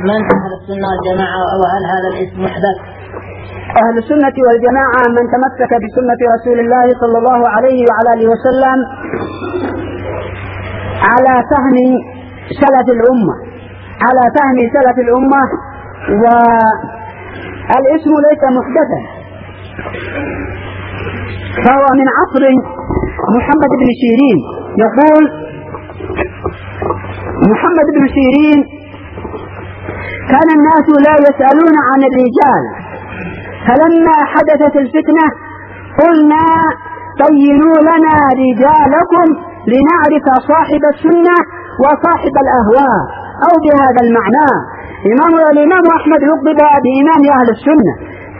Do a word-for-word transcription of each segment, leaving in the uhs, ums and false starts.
من أهل السنة والجماعة وهل هذا الاسم محدث؟ أهل السنة والجماعة من تمسك بسنة رسول الله صلى الله عليه وعلى آله وسلم على فهم سلف الأمة على فهم سلف الأمة والاسم ليس محدثا، فهو من عصر محمد بن سيرين. يقول محمد بن سيرين: كان الناس لا يسألون عن الرجال، فلما حدثت الفتنة قلنا طينوا لنا رجالكم لنعرف صاحب السنة وصاحب الأهواء، أو بهذا المعنى. إمام الإمام أحمد لقب بإمام أهل السنة،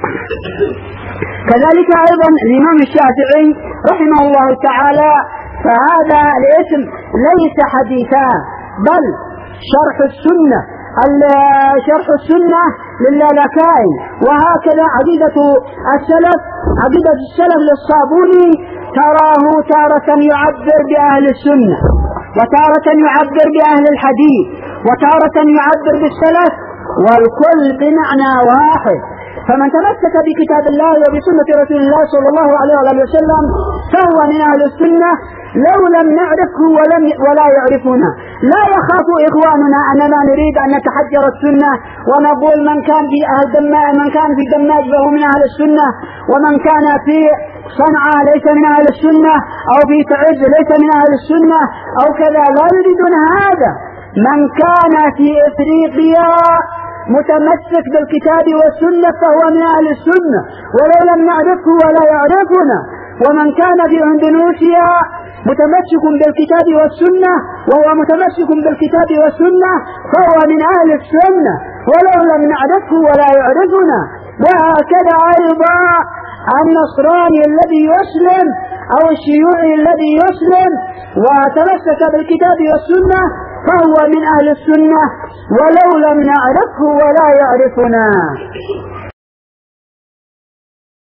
كذلك أيضا الإمام الشافعي رحمه الله تعالى، فهذا الاسم ليس حديثا بل شرح السنة شرح السنة للالكائي. وهكذا عقيدة السلف عقيدة السلف للصابوني تراه تارة يعبر بأهل السنة، وتارة يعبر بأهل الحديث، وتارة يعبر بالسلف، والكل بمعنى واحد. فمن تمسك بكتاب الله وبسنة رسول الله صلى الله عليه وسلم فهو من أهل السنة لو لم نعرفه ولم ولا يعرفنا. لا يخاف إخواننا أننا نريد أن نتحجر السنة ونقول من كان في أهل دماء من كان في دماج فهو من أهل السنة، ومن كان في صنعاء ليس من أهل السنة، أو في تعز ليس من أهل السنة، أو كذا. لا يريدون هذا. من كان في إفريقيا متمسك بالكتاب والسنة فهو من أهل السنة ولو لم نعرفه ولا يعرفنا، ومن كان في اندونيسيا متمسك بالكتاب والسنة وهو متمسك بالكتاب والسنة فهو من أهل السنة ولو لم نعرفه ولا يعرفنا. وهكذا أيضا النصراني الذي يسلم أو الشيوعي الذي يسلم وتمسك بالكتاب والسنة فهو من أهل السنة ولو لم نعرفه ولا يعرفنا.